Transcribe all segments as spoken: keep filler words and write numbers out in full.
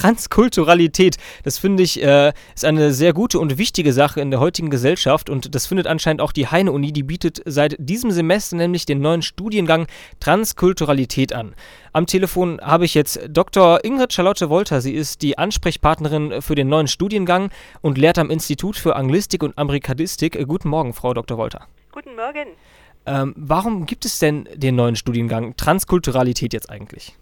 Transkulturalität, das finde ich, äh, ist eine sehr gute und wichtige Sache in der heutigen Gesellschaft und das findet anscheinend auch die Heine-Uni, die bietet seit diesem Semester nämlich den neuen Studiengang Transkulturalität an. Am Telefon habe ich jetzt Doktor Ingrid Charlotte Wolter. Sie ist die Ansprechpartnerin für den neuen Studiengang und lehrt am Institut für Anglistik und Amerikanistik. Äh, guten Morgen, Frau Doktor Wolter. Guten Morgen. Ähm, warum gibt es denn den neuen Studiengang Transkulturalität jetzt eigentlich?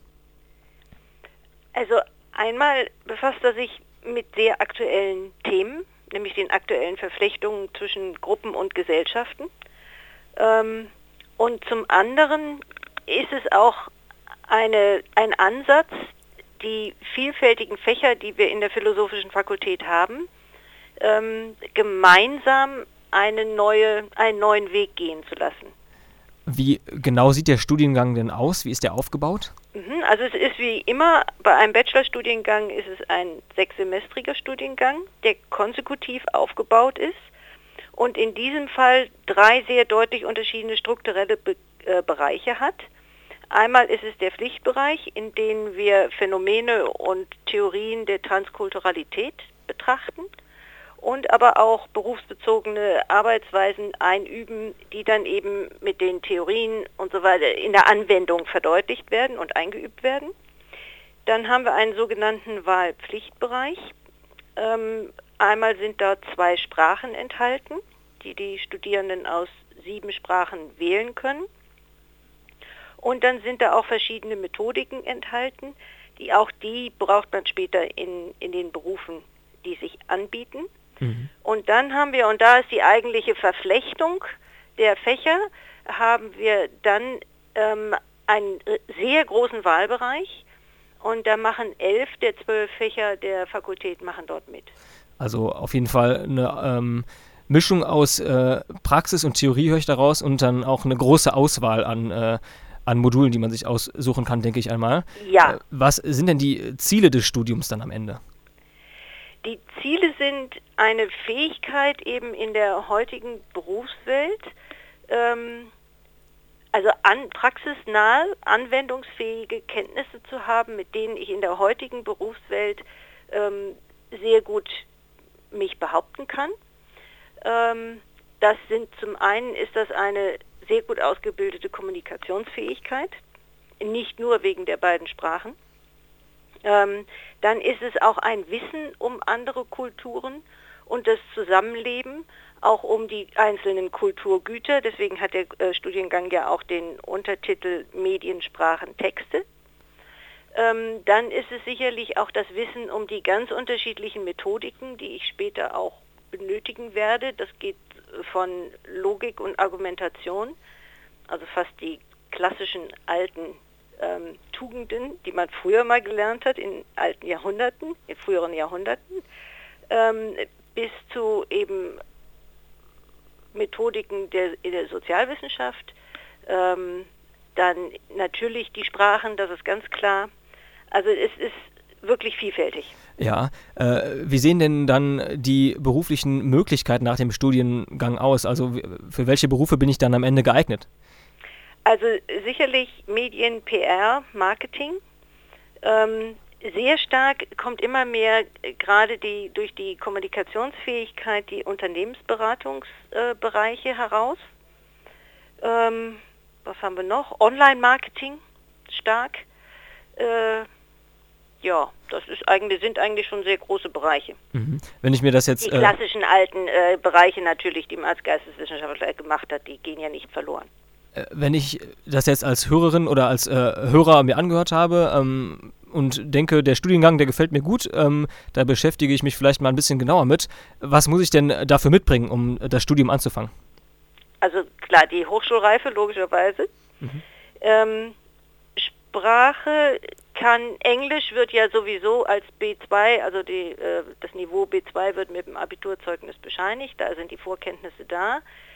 Also einmal befasst er sich mit sehr aktuellen Themen, nämlich den aktuellen Verflechtungen zwischen Gruppen und Gesellschaften. Ähm, und zum anderen ist es auch eine, ein Ansatz, die vielfältigen Fächer, die wir in der Philosophischen Fakultät haben, ähm, gemeinsam eine neue, einen neuen Weg gehen zu lassen. Wie genau sieht der Studiengang denn aus? Wie ist der aufgebaut? Also es ist wie immer, bei einem Bachelorstudiengang ist es ein sechssemestriger Studiengang, der konsekutiv aufgebaut ist und in diesem Fall drei sehr deutlich unterschiedliche strukturelle Be- äh, Bereiche hat. Einmal ist es der Pflichtbereich, in dem wir Phänomene und Theorien der Transkulturalität betrachten und aber auch berufsbezogene Arbeitsweisen einüben, die dann eben mit den Theorien und so weiter in der Anwendung verdeutlicht werden und eingeübt werden. Dann haben wir einen sogenannten Wahlpflichtbereich. Ähm, einmal sind da zwei Sprachen enthalten, die die Studierenden aus sieben Sprachen wählen können. Und dann sind da auch verschiedene Methodiken enthalten, die auch die braucht man später in, in den Berufen, die sich anbieten. Mhm. Und dann haben wir, und da ist die eigentliche Verflechtung der Fächer, haben wir dann ähm, einen sehr großen Wahlbereich und da machen elf der zwölf Fächer der Fakultät machen dort mit. Also auf jeden Fall eine ähm, Mischung aus äh, Praxis und Theorie höre ich daraus und dann auch eine große Auswahl an, äh, an Modulen, die man sich aussuchen kann, denke ich einmal. Ja. Äh, was sind denn die Ziele des Studiums dann am Ende? Die Ziele sind eine Fähigkeit eben in der heutigen Berufswelt, ähm, also an, praxisnahe, anwendungsfähige Kenntnisse zu haben, mit denen ich in der heutigen Berufswelt ähm, sehr gut mich behaupten kann. Ähm, das sind zum einen ist das eine sehr gut ausgebildete Kommunikationsfähigkeit, nicht nur wegen der beiden Sprachen. Ähm, dann ist es auch ein Wissen um andere Kulturen und das Zusammenleben, auch um die einzelnen Kulturgüter. Deswegen hat der äh, Studiengang ja auch den Untertitel Medien, Sprachen, Texte. Ähm, dann ist es sicherlich auch das Wissen um die ganz unterschiedlichen Methodiken, die ich später auch benötigen werde. Das geht von Logik und Argumentation, also fast die klassischen alten Ähm, Tugenden, die man früher mal gelernt hat in alten Jahrhunderten, in früheren Jahrhunderten, ähm, bis zu eben Methodiken der, der Sozialwissenschaft, ähm, dann natürlich die Sprachen, das ist ganz klar. Also es ist wirklich vielfältig. Ja, äh, wie sehen denn dann die beruflichen Möglichkeiten nach dem Studiengang aus? Also für welche Berufe bin ich dann am Ende geeignet? Also sicherlich Medien, P R, Marketing. Ähm, sehr stark kommt immer mehr äh, gerade die durch die Kommunikationsfähigkeit die Unternehmensberatungsbereiche äh, heraus. Ähm, was haben wir noch? Online-Marketing stark. Äh, ja, das ist eigentlich, sind eigentlich schon sehr große Bereiche. Mhm. Wenn ich mir das jetzt... Die klassischen äh, alten äh, Bereiche natürlich, die man als Geisteswissenschaftler gemacht hat, die gehen ja nicht verloren. Wenn ich das jetzt als Hörerin oder als äh, Hörer mir angehört habe ähm, und denke, der Studiengang, der gefällt mir gut, ähm, da beschäftige ich mich vielleicht mal ein bisschen genauer mit. Was muss ich denn dafür mitbringen, um das Studium anzufangen? Also klar, die Hochschulreife logischerweise. Mhm. Ähm, Sprache kann, Englisch wird ja sowieso als B zwei, also die, äh, das Niveau B zwei wird mit dem Abiturzeugnis bescheinigt, da sind die Vorkenntnisse da.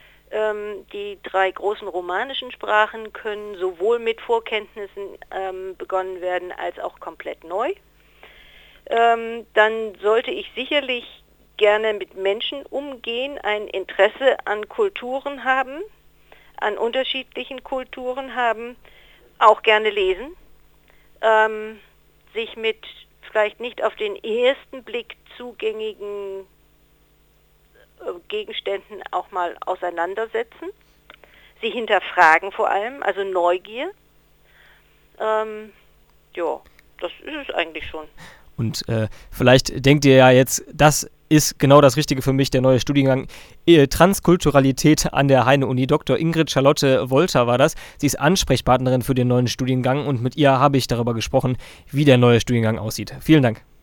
Die drei großen romanischen Sprachen können sowohl mit Vorkenntnissen ähm, begonnen werden, als auch komplett neu. Ähm, dann sollte ich sicherlich gerne mit Menschen umgehen, ein Interesse an Kulturen haben, an unterschiedlichen Kulturen haben, auch gerne lesen, ähm, sich mit vielleicht nicht auf den ersten Blick zugängigen äh, Gegenständen auch mal auseinandersetzen. Sie hinterfragen vor allem, also Neugier. Ähm, ja, das ist es eigentlich schon. Und äh, vielleicht denkt ihr ja jetzt, das ist genau das Richtige für mich, der neue Studiengang äh, Transkulturalität an der Heine-Uni. Doktor Ingrid Charlotte Wolter war das. Sie ist Ansprechpartnerin für den neuen Studiengang und mit ihr habe ich darüber gesprochen, wie der neue Studiengang aussieht. Vielen Dank.